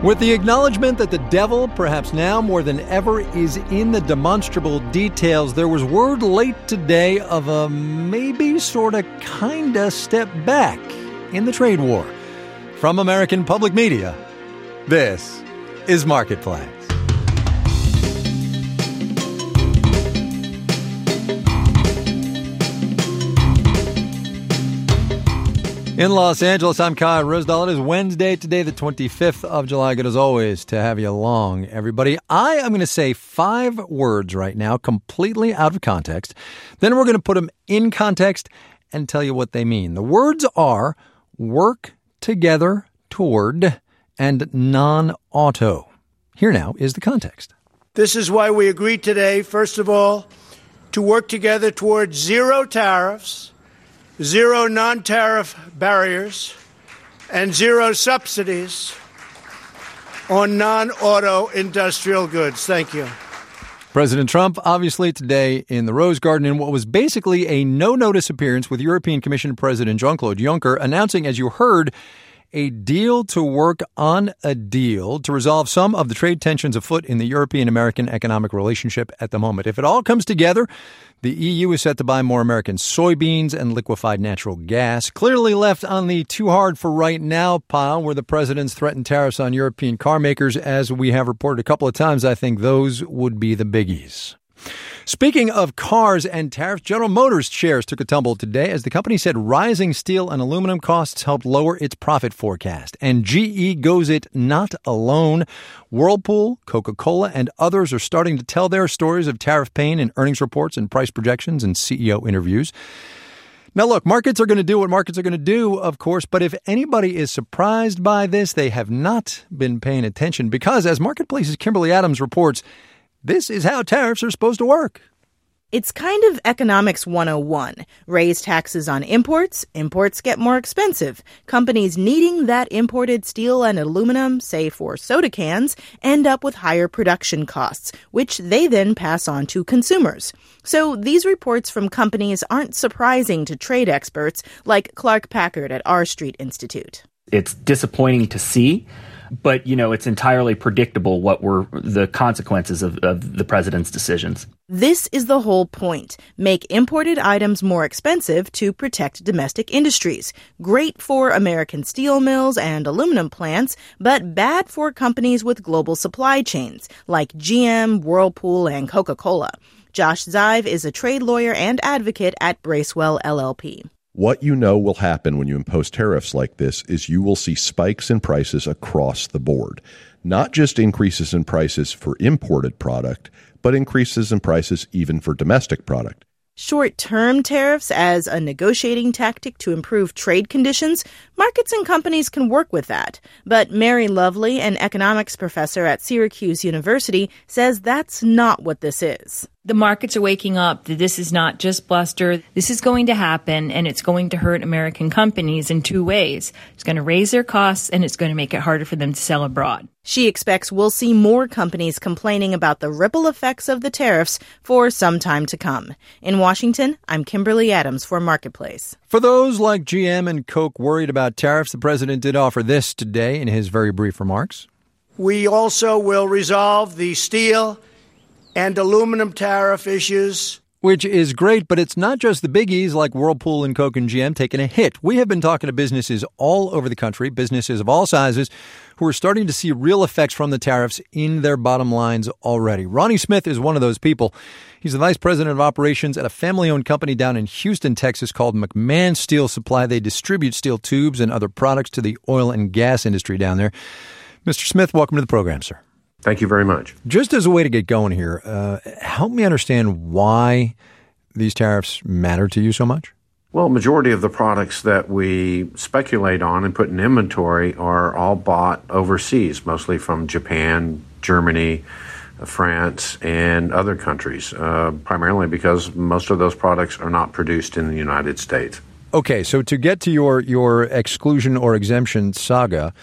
With the acknowledgement that the devil, perhaps now more than ever, is in the demonstrable details, there was word late today of a maybe sorta kinda step back in the trade war. From American Public Media, this is Marketplace. In Los Angeles, I'm Kyle Rosedal. It is Wednesday today, the 25th of July. Good as always to have you along, everybody. I am going to say 5 words right now, completely out of context. Then we're going to put them in context and tell you what they mean. The words are work together toward and non-auto. Here now is the context. This is why we agreed today, first of all, to work together toward zero tariffs, zero non-tariff barriers, and zero subsidies on non-auto industrial goods. Thank you. President Trump, obviously today in the Rose Garden in what was basically a no-notice appearance with European Commission President Jean-Claude Juncker, announcing, as you heard, a deal to work on a deal to resolve some of the trade tensions afoot in the European-American economic relationship at the moment. If it all comes together, the EU is set to buy more American soybeans and liquefied natural gas. Clearly left on the too hard for right now pile where the president's threatened tariffs on European car makers. As we have reported a couple of times, I think those would be the biggies. Speaking of cars and tariffs, General Motors shares took a tumble today as the company said rising steel and aluminum costs helped lower its profit forecast. And GE goes it not alone. Whirlpool, Coca-Cola, and others are starting to tell their stories of tariff pain in earnings reports and price projections and CEO interviews. Now, look, markets are going to do what markets are going to do, of course, but if anybody is surprised by this, they have not been paying attention because, as Marketplace's Kimberly Adams reports, this is how tariffs are supposed to work. It's kind of economics 101. Raise taxes on imports, imports get more expensive. Companies needing that imported steel and aluminum, say for soda cans, end up with higher production costs, which they then pass on to consumers. So these reports from companies aren't surprising to trade experts like Clark Packard at R Street Institute. It's disappointing to see. But, it's entirely predictable what were the consequences of the president's decisions. This is the whole point. Make imported items more expensive to protect domestic industries. Great for American steel mills and aluminum plants, but bad for companies with global supply chains like GM, Whirlpool, and Coca-Cola. Josh Zive is a trade lawyer and advocate at Bracewell LLP. What you know will happen when you impose tariffs like this is you will see spikes in prices across the board. Not just increases in prices for imported product, but increases in prices even for domestic product. Short-term tariffs as a negotiating tactic to improve trade conditions, markets and companies can work with that. But Mary Lovely, an economics professor at Syracuse University, says that's not what this is. The markets are waking up that this is not just bluster. This is going to happen, and it's going to hurt American companies in 2 ways. It's going to raise their costs, and it's going to make it harder for them to sell abroad. She expects we'll see more companies complaining about the ripple effects of the tariffs for some time to come. In Washington, I'm Kimberly Adams for Marketplace. For those like GM and Coke worried about tariffs, the president did offer this today in his very brief remarks. We also will resolve the steel and aluminum tariff issues. Which is great, but it's not just the biggies like Whirlpool and Coke and GM taking a hit. We have been talking to businesses all over the country, businesses of all sizes, who are starting to see real effects from the tariffs in their bottom lines already. Ronnie Smith is one of those people. He's the vice president of operations at a family-owned company down in Houston, Texas called McMahon Steel Supply. They distribute steel tubes and other products to the oil and gas industry down there. Mr. Smith, welcome to the program, sir. Thank you very much. Just as a way to get going here, help me understand why these tariffs matter to you so much. Well, majority of the products that we speculate on and put in inventory are all bought overseas, mostly from Japan, Germany, France, and other countries, primarily because most of those products are not produced in the United States. Okay, so to get to your exclusion or exemption saga,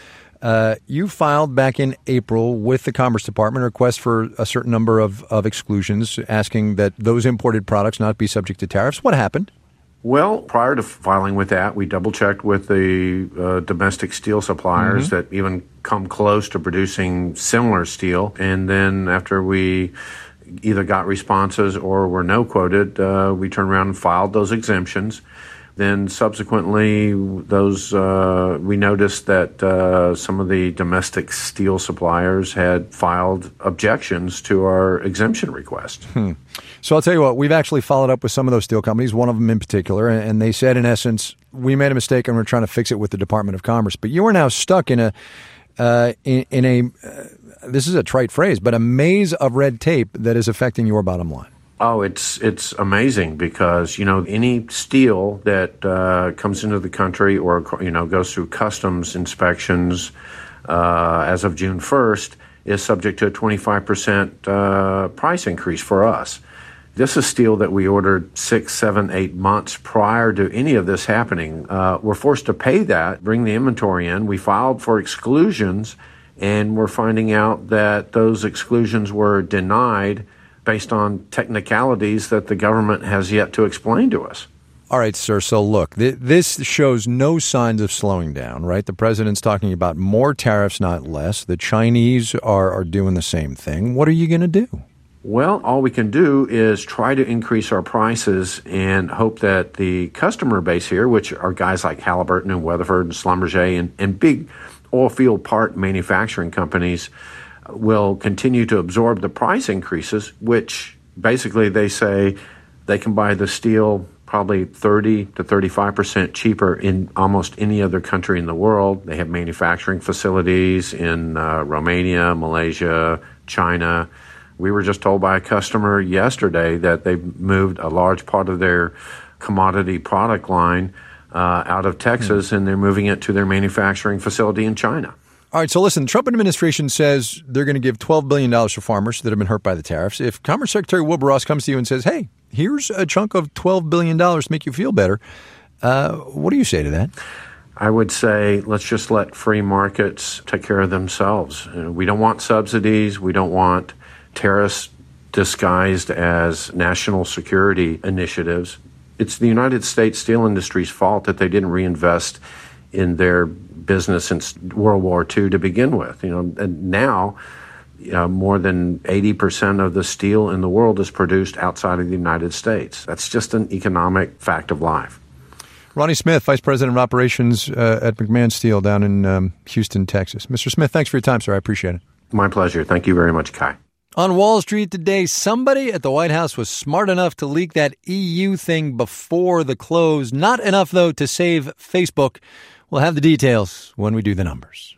you filed back in April with the Commerce Department a request for a certain number of exclusions, asking that those imported products not be subject to tariffs. What happened? Well, prior to filing with that, we double-checked with the domestic steel suppliers that even come close to producing similar steel. And then after we either got responses or were no quoted, we turned around and filed those exemptions. Then subsequently, we noticed that some of the domestic steel suppliers had filed objections to our exemption request. So I'll tell you what, we've actually followed up with some of those steel companies, one of them in particular, and they said, in essence, we made a mistake and we're trying to fix it with the Department of Commerce. But you are now stuck in a this is a trite phrase, but a maze of red tape that is affecting your bottom line. Oh, it's amazing because, any steel that comes into the country or, goes through customs inspections as of June 1st is subject to a 25% price increase for us. This is steel that we ordered 6, 7, 8 months prior to any of this happening. We're forced to pay that, bring the inventory in. We filed for exclusions, and we're finding out that those exclusions were denied based on technicalities that the government has yet to explain to us. All right, sir. So look, this shows no signs of slowing down, right? The president's talking about more tariffs, not less. The Chinese are doing the same thing. What are you going to do? Well, all we can do is try to increase our prices and hope that the customer base here, which are guys like Halliburton and Weatherford and Schlumberger and big oil field part manufacturing companies, will continue to absorb the price increases, which basically they say they can buy the steel probably 30 to 35% cheaper in almost any other country in the world. They have manufacturing facilities in Romania, Malaysia, China. We were just told by a customer yesterday that they've moved a large part of their commodity product line out of Texas, and they're moving it to their manufacturing facility in China. All right, so listen, the Trump administration says they're going to give $12 billion to farmers that have been hurt by the tariffs. If Commerce Secretary Wilbur Ross comes to you and says, hey, here's a chunk of $12 billion to make you feel better, what do you say to that? I would say let's just let free markets take care of themselves. We don't want subsidies. We don't want tariffs disguised as national security initiatives. It's the United States steel industry's fault that they didn't reinvest in their business since World War II to begin with. And now more than 80% of the steel in the world is produced outside of the United States. That's just an economic fact of life. Ronnie Smith, Vice President of Operations at McMahon Steel down in Houston, Texas. Mr. Smith, thanks for your time, sir. I appreciate it. My pleasure. Thank you very much, Kai. On Wall Street today, somebody at the White House was smart enough to leak that EU thing before the close. Not enough, though, to save Facebook. We'll have the details when we do the numbers.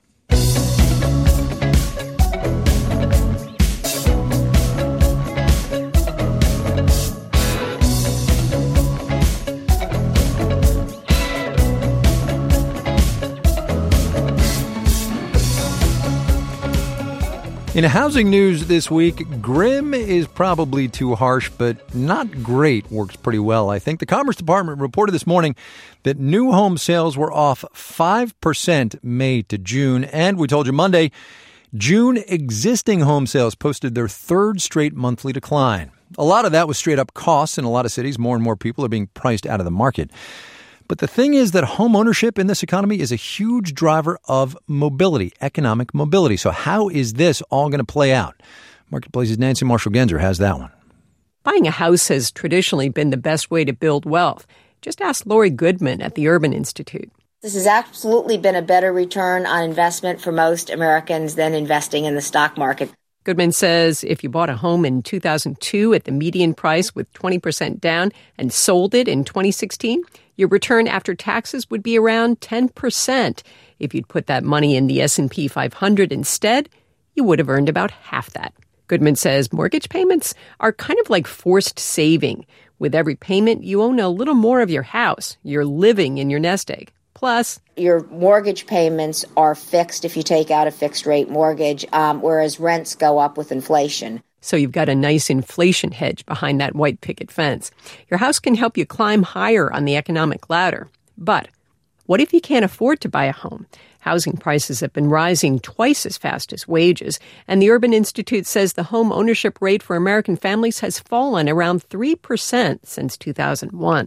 In housing news this week, grim is probably too harsh, but not great works pretty well. I think the Commerce Department reported this morning that new home sales were off 5% May to June. And we told you Monday, June existing home sales posted their third straight monthly decline. A lot of that was straight up costs in a lot of cities. More and more people are being priced out of the market. But the thing is that home ownership in this economy is a huge driver of mobility, economic mobility. So how is this all going to play out? Marketplace's Nancy Marshall-Genzer has that one. Buying a house has traditionally been the best way to build wealth. Just ask Lori Goodman at the Urban Institute. This has absolutely been a better return on investment for most Americans than investing in the stock market. Goodman says if you bought a home in 2002 at the median price with 20% down and sold it in 2016, your return after taxes would be around 10%. If you'd put that money in the S&P 500 instead, you would have earned about half that. Goodman says mortgage payments are kind of like forced saving. With every payment, you own a little more of your house. You're living in your nest egg. Plus, your mortgage payments are fixed if you take out a fixed rate mortgage, whereas rents go up with inflation. So you've got a nice inflation hedge behind that white picket fence. Your house can help you climb higher on the economic ladder. But what if you can't afford to buy a home? Housing prices have been rising twice as fast as wages, and the Urban Institute says the home ownership rate for American families has fallen around 3% since 2001.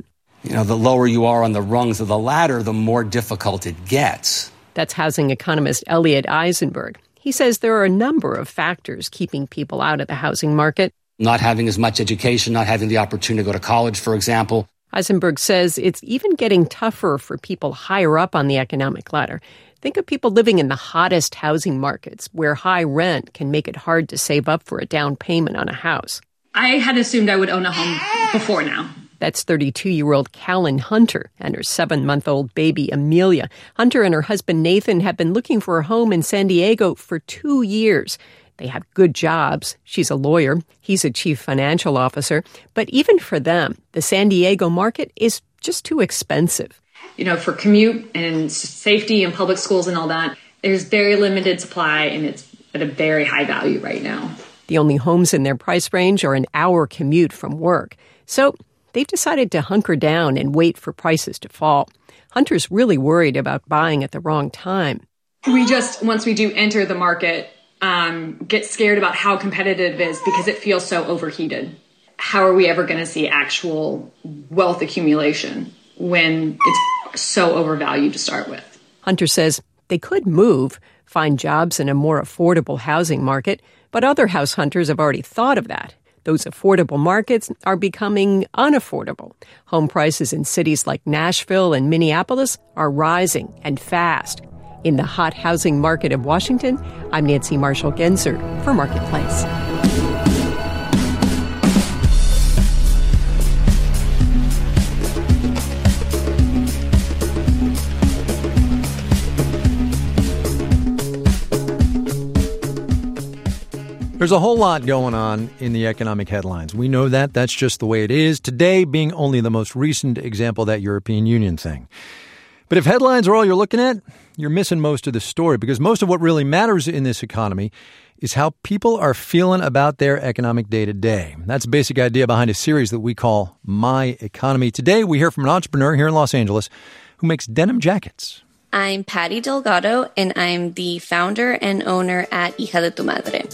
The lower you are on the rungs of the ladder, the more difficult it gets. That's housing economist Elliot Eisenberg. He says there are a number of factors keeping people out of the housing market. Not having as much education, not having the opportunity to go to college, for example. Eisenberg says it's even getting tougher for people higher up on the economic ladder. Think of people living in the hottest housing markets, where high rent can make it hard to save up for a down payment on a house. I had assumed I would own a home before now. That's 32-year-old Callan Hunter and her 7-month-old baby, Amelia. Hunter and her husband, Nathan, have been looking for a home in San Diego for 2 years. They have good jobs. She's a lawyer. He's a chief financial officer. But even for them, the San Diego market is just too expensive. For commute and safety and public schools and all that, there's very limited supply, and it's at a very high value right now. The only homes in their price range are an hour commute from work. So they've decided to hunker down and wait for prices to fall. Hunter's really worried about buying at the wrong time. We just, once we do enter the market, get scared about how competitive it is because it feels so overheated. How are we ever going to see actual wealth accumulation when it's so overvalued to start with? Hunter says they could move, find jobs in a more affordable housing market, but other house hunters have already thought of that. Those affordable markets are becoming unaffordable. Home prices in cities like Nashville and Minneapolis are rising and fast. In the hot housing market of Washington, I'm Nancy Marshall-Genzer for Marketplace. There's a whole lot going on in the economic headlines. We know that. That's just the way it is. Today being only the most recent example of that European Union thing. But if headlines are all you're looking at, you're missing most of the story, because most of what really matters in this economy is how people are feeling about their economic day-to-day. That's the basic idea behind a series that we call My Economy. Today, we hear from an entrepreneur here in Los Angeles who makes denim jackets. I'm Patty Delgado, and I'm the founder and owner at Hija de Tu Madre.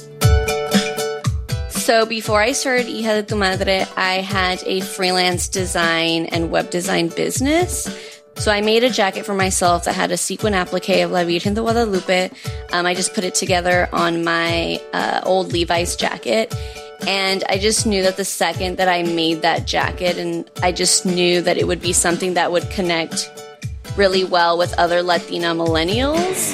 So before I started Hija de Tu Madre, I had a freelance design and web design business. So I made a jacket for myself that had a sequin applique of La Virgen de Guadalupe. I just put it together on my old Levi's jacket. And I just knew that the second that I made that jacket, and I just knew that it would be something that would connect really well with other Latina millennials.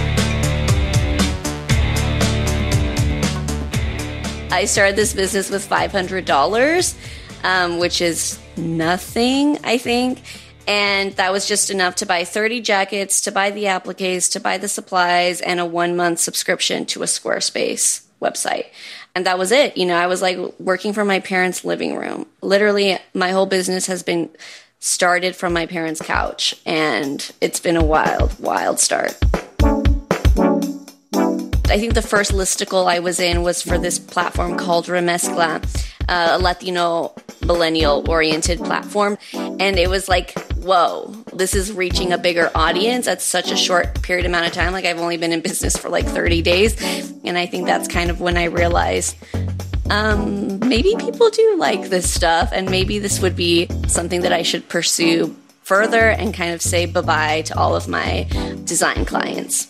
I started this business with $500, which is nothing, I think. And that was just enough to buy 30 jackets, to buy the appliques, to buy the supplies, and a 1-month subscription to a Squarespace website. And that was it. I was like working from my parents' living room. Literally, my whole business has been started from my parents' couch. And it's been a wild, wild start. I think the first listicle I was in was for this platform called Remezcla, a Latino millennial-oriented platform. And it was like, whoa, this is reaching a bigger audience at such a short period amount of time. Like, I've only been in business for like 30 days. And I think that's kind of when I realized maybe people do like this stuff, and maybe this would be something that I should pursue further and kind of say bye-bye to all of my design clients.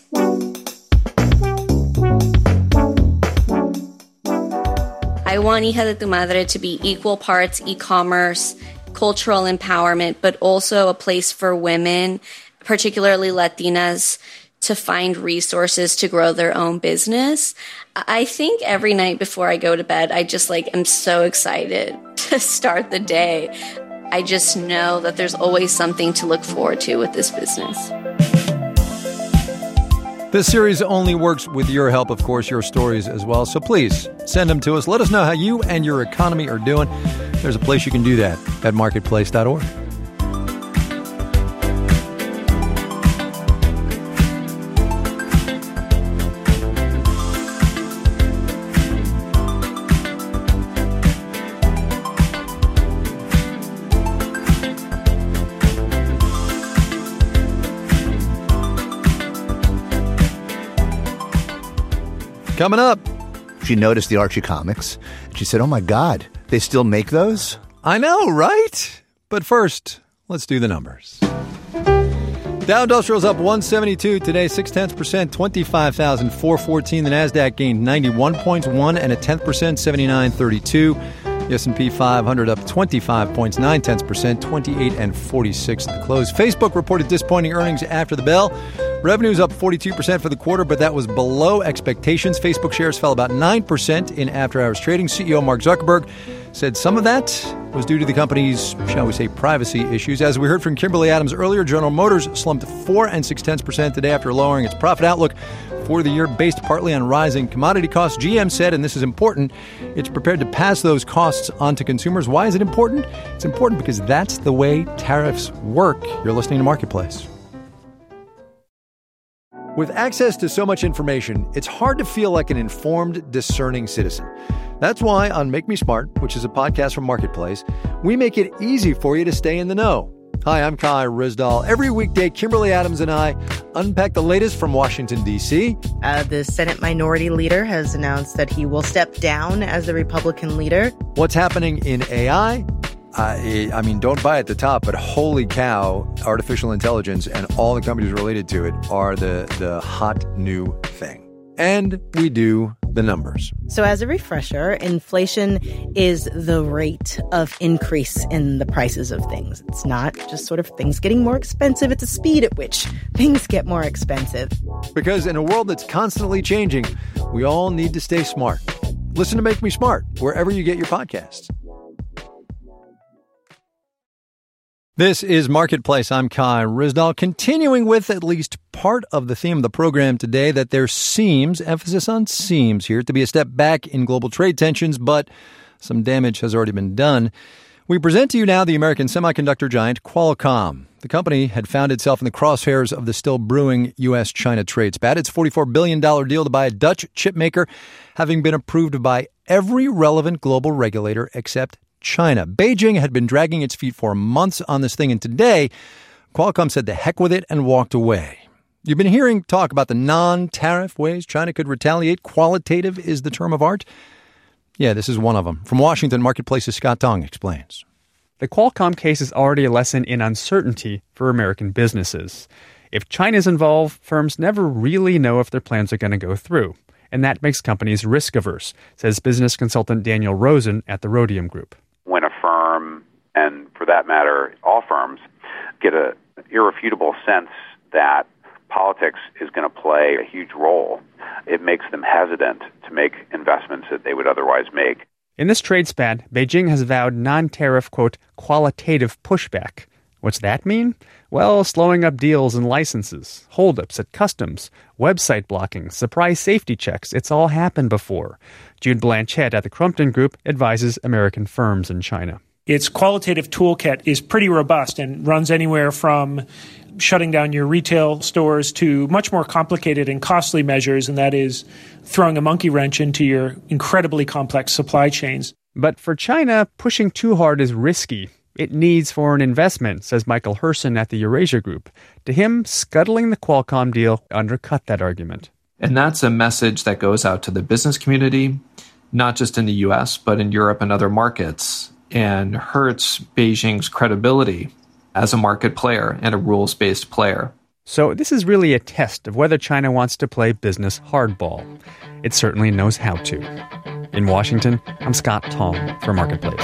I want Hija de Tu Madre to be equal parts e-commerce, cultural empowerment, but also a place for women, particularly Latinas, to find resources to grow their own business. I think every night before I go to bed, I just am so excited to start the day. I just know that there's always something to look forward to with this business. This series only works with your help, of course, your stories as well. So please send them to us. Let us know how you and your economy are doing. There's a place you can do that at marketplace.org. Coming up. She noticed the Archie comics. She said, oh, my God, they still make those? I know, right? But first, let's do the numbers. Dow Industrial's up 172 today, 0.6%, 25,414. The Nasdaq gained 91 points, 1.1%, 7932. The S&P 500 up 25 points, 0.9%, 28.46 at the close. Facebook reported disappointing earnings after the bell. Revenue's up 42% for the quarter, but that was below expectations. Facebook shares fell about 9% in after-hours trading. CEO Mark Zuckerberg said some of that was due to the company's, shall we say, privacy issues. As we heard from Kimberly Adams earlier, General Motors slumped 4.6% today after lowering its profit outlook for the year based partly on rising commodity costs. GM said, and this is important, it's prepared to pass those costs on to consumers. Why is it important? It's important because that's the way tariffs work. You're listening to Marketplace. With access to so much information, it's hard to feel like an informed, discerning citizen. That's why on Make Me Smart, which is a podcast from Marketplace, we make it easy for you to stay in the know. Hi, I'm Kai Ryssdal. Every weekday, Kimberly Adams and I unpack the latest from Washington, D.C. The Senate Minority Leader has announced that he will step down as the Republican leader. What's happening in AI? I mean, don't buy at the top, but holy cow, artificial intelligence and all the companies related to it are the hot new thing. And we do the numbers. So as a refresher, inflation is the rate of increase in the prices of things. It's not just sort of things getting more expensive. It's a speed at which things get more expensive. Because in a world that's constantly changing, we all need to stay smart. Listen to Make Me Smart wherever you get your podcasts. This is Marketplace. I'm Kai Ryssdal, continuing with at least part of the theme of the program today, that there seems, emphasis on seems here, to be a step back in global trade tensions, but some damage has already been done. We present to you now the American semiconductor giant Qualcomm. The company had found itself in the crosshairs of the still brewing U.S.-China trade spat. Its $44 billion deal to buy a Dutch chip maker having been approved by every relevant global regulator except China. Beijing had been dragging its feet for months on this thing, and today, Qualcomm said the heck with it and walked away. You've been hearing talk about the non-tariff ways China could retaliate. Qualitative is the term of art. Yeah, this is one of them. From Washington, Marketplace's Scott Tong explains. The Qualcomm case is already a lesson in uncertainty for American businesses. If China's involved, firms never really know if their plans are going to go through. And that makes companies risk-averse, says business consultant Daniel Rosen at the Rhodium Group. When a firm, and for that matter, all firms, get an irrefutable sense that politics is going to play a huge role, it makes them hesitant to make investments that they would otherwise make. In this trade spat, Beijing has vowed non-tariff, quote, qualitative pushback. What's that mean? Well, slowing up deals and licenses, holdups at customs, website blocking, surprise safety checks. It's all happened before. Jude Blanchett at the Crumpton Group advises American firms in China. Its qualitative toolkit is pretty robust and runs anywhere from shutting down your retail stores to much more complicated and costly measures, and that is throwing a monkey wrench into your incredibly complex supply chains. But for China, pushing too hard is risky. It needs foreign investment, says Michael Herson at the Eurasia Group. To him, scuttling the Qualcomm deal undercut that argument. And that's a message that goes out to the business community, not just in the U.S., but in Europe and other markets, and hurts Beijing's credibility as a market player and a rules-based player. So this is really a test of whether China wants to play business hardball. It certainly knows how to. In Washington, I'm Scott Tong for Marketplace.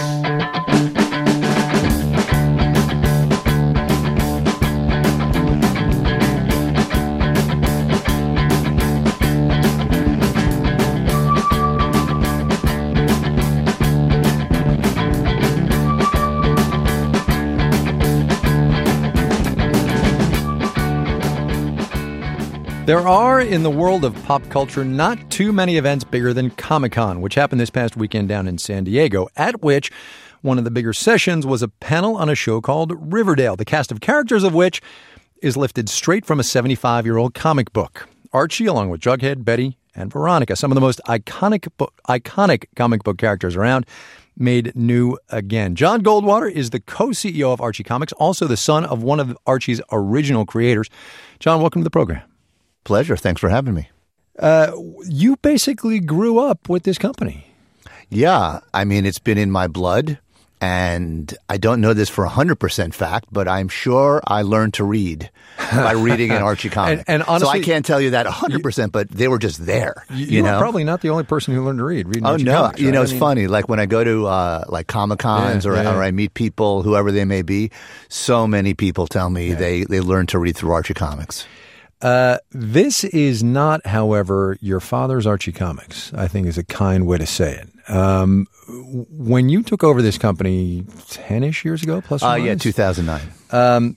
There are, in the world of pop culture, not too many events bigger than Comic-Con, which happened this past weekend down in San Diego, at which one of the bigger sessions was a panel on a show called Riverdale, the cast of characters of which is lifted straight from a 75-year-old comic book. Archie, along with Jughead, Betty, and Veronica, some of the most iconic comic book characters around, made new again. John Goldwater is the co-CEO of Archie Comics, also the son of one of Archie's original creators. John, welcome to the program. Pleasure. Thanks for having me. You basically grew up with this company. Yeah. I mean, it's been in my blood. And I don't know this for 100% fact, but I'm sure I learned to read by reading an Archie comic. And honestly, so I can't tell you that 100%, but they were just there. You know? Are probably not the only person who learned to read. Oh, no. Comics, right? It's funny. Like when I go to like Comic-Cons or I meet people, whoever they may be, so many people tell me they learned to read through Archie comics. This is not, however, your father's Archie Comics, I think is a kind way to say it. When you took over this company 10-ish years ago, plus or minus? Yeah, 2009.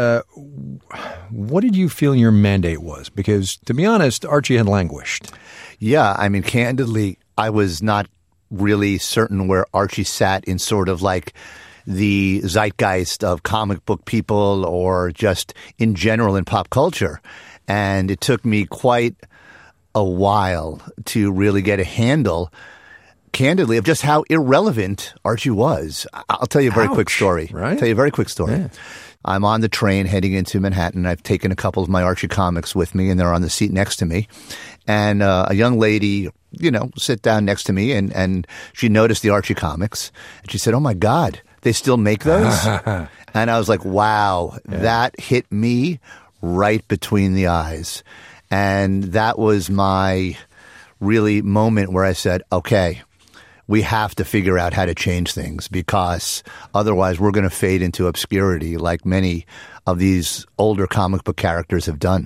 What did you feel your mandate was? Because, to be honest, Archie had languished. Yeah, I mean, candidly, I was not really certain where Archie sat in sort of like the zeitgeist of comic book people or just in general in pop culture. And it took me quite a while to really get a handle, candidly, of just how irrelevant Archie was. I'll tell you a very quick story. Right? Tell you a very quick story. Yeah. I'm on the train heading into Manhattan. I've taken a couple of my Archie comics with me, and they're on the seat next to me. And a young lady, sit down next to me, and she noticed the Archie comics. And she said, "Oh, my God, they still make those?" And I was like, wow, that hit me right between the eyes. And that was my really moment where I said, okay, we have to figure out how to change things because otherwise we're going to fade into obscurity like many of these older comic book characters have done.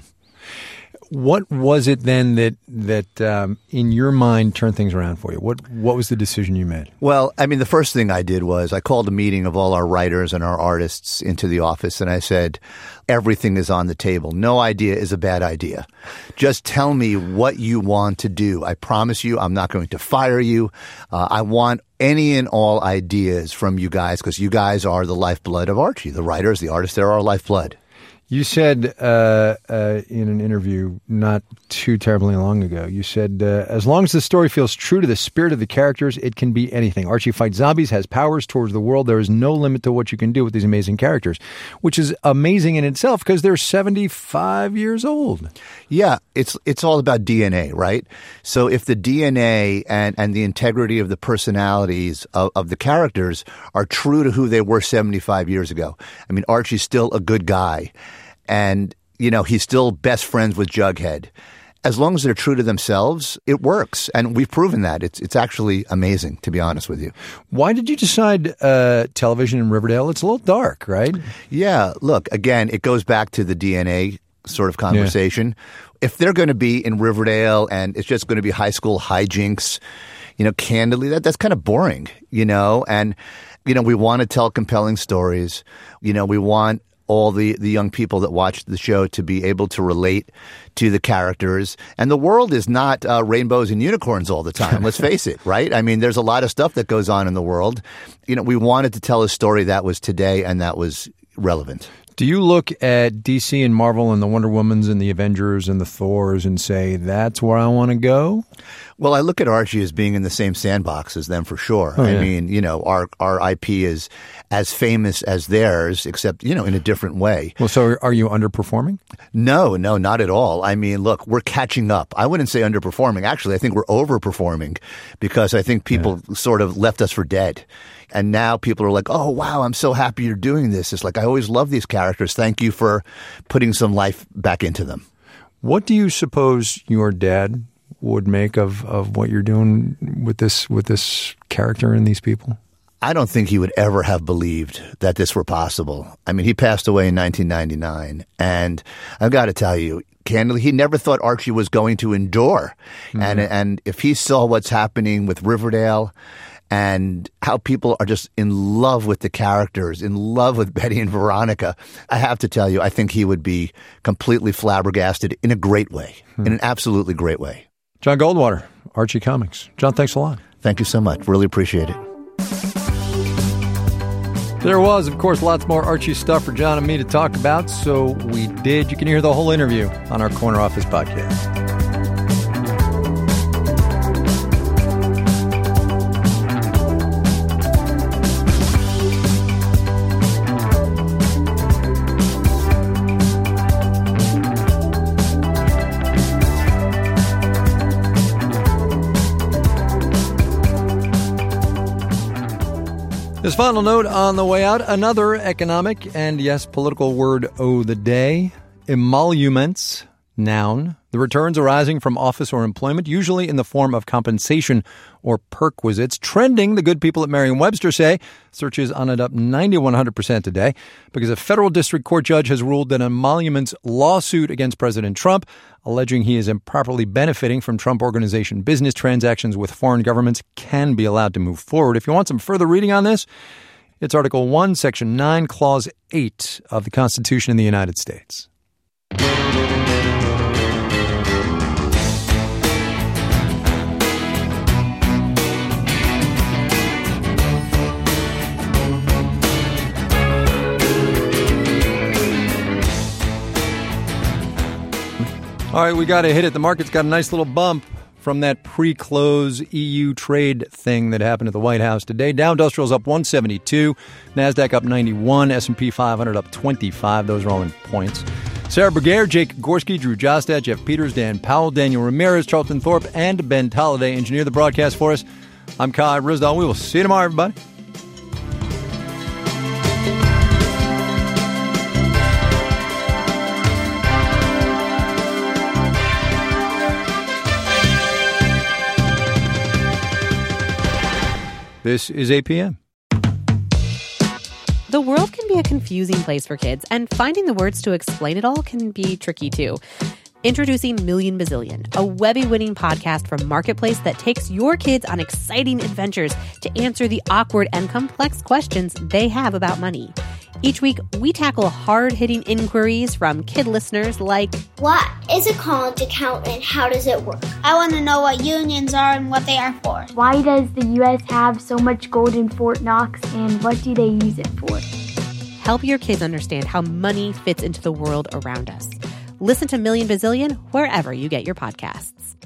What was it then that in your mind turned things around for you? What was the decision you made? Well, I mean, the first thing I did was I called a meeting of all our writers and our artists into the office, and I said, everything is on the table. No idea is a bad idea. Just tell me what you want to do. I promise you I'm not going to fire you. I want any and all ideas from you guys because you guys are the lifeblood of Archie. The writers, the artists, they're our lifeblood. You said in an interview not too terribly long ago, you said, as long as the story feels true to the spirit of the characters, it can be anything. Archie fights zombies, has powers towards the world. There is no limit to what you can do with these amazing characters, which is amazing in itself because they're 75 years old. Yeah, it's all about DNA, right? So if the DNA and the integrity of the personalities of the characters are true to who they were 75 years ago, I mean, Archie's still a good guy. And, he's still best friends with Jughead. As long as they're true to themselves, it works. And we've proven that. It's actually amazing, to be honest with you. Why did you decide television in Riverdale? It's a little dark, right? Yeah. Look, again, it goes back to the DNA sort of conversation. Yeah. If they're going to be in Riverdale and it's just going to be high school hijinks, candidly, that's kind of boring, And, we want to tell compelling stories. We want all the young people that watch the show to be able to relate to the characters. And the world is not rainbows and unicorns all the time. Let's face it, right? I mean, there's a lot of stuff that goes on in the world. We wanted to tell a story that was today and that was relevant. Do you look at DC and Marvel and the Wonder Womans and the Avengers and the Thors and say, that's where I want to go? Well, I look at Archie as being in the same sandbox as them for sure. Oh, yeah. I mean, our IP is as famous as theirs, except, in a different way. Well, so are you underperforming? No, not at all. I mean, look, we're catching up. I wouldn't say underperforming. Actually, I think we're overperforming because I think people sort of left us for dead. And now people are like, oh, wow, I'm so happy you're doing this. It's like, I always love these characters. Thank you for putting some life back into them. What do you suppose your dad would make of what you're doing with this character and these people? I don't think he would ever have believed that this were possible. I mean, he passed away in 1999. And I've got to tell you, candidly, he never thought Archie was going to endure. Mm-hmm. And if he saw what's happening with Riverdale and how people are just in love with the characters, in love with Betty and Veronica, I have to tell you, I think he would be completely flabbergasted in a great way, in an absolutely great way. John Goldwater, Archie Comics. John, thanks a lot. Thank you so much. Really appreciate it. There was, of course, lots more Archie stuff for John and me to talk about, so we did. You can hear the whole interview on our Corner Office podcast. This final note on the way out, another economic and, yes, political word of the day, emoluments, noun. The returns arising from office or employment, usually in the form of compensation or perquisites. Trending, the good people at Merriam-Webster say. Search is on it up 9,100% today because a federal district court judge has ruled that an emoluments lawsuit against President Trump, alleging he is improperly benefiting from Trump Organization business transactions with foreign governments, can be allowed to move forward. If you want some further reading on this, it's Article 1, Section 9, Clause 8 of the Constitution of the United States. All right, we got to hit it. The market's got a nice little bump from that pre-close EU trade thing that happened at the White House today. Dow Industrial's up 172, NASDAQ up 91, S&P 500 up 25. Those are all in points. Sarah Berger, Jake Gorski, Drew Jostad, Jeff Peters, Dan Powell, Daniel Ramirez, Charlton Thorpe, and Ben Tolliday engineer the broadcast for us. I'm Kai Ryssdal. We will see you tomorrow, everybody. This is APM. The world can be a confusing place for kids, and finding the words to explain it all can be tricky too. Introducing Million Bazillion, a Webby-winning podcast from Marketplace that takes your kids on exciting adventures to answer the awkward and complex questions they have about money. Each week, we tackle hard-hitting inquiries from kid listeners like, what is a college account and how does it work? I want to know what unions are and what they are for. Why does the U.S. have so much gold in Fort Knox and what do they use it for? Help your kids understand how money fits into the world around us. Listen to Million Bazillion wherever you get your podcasts.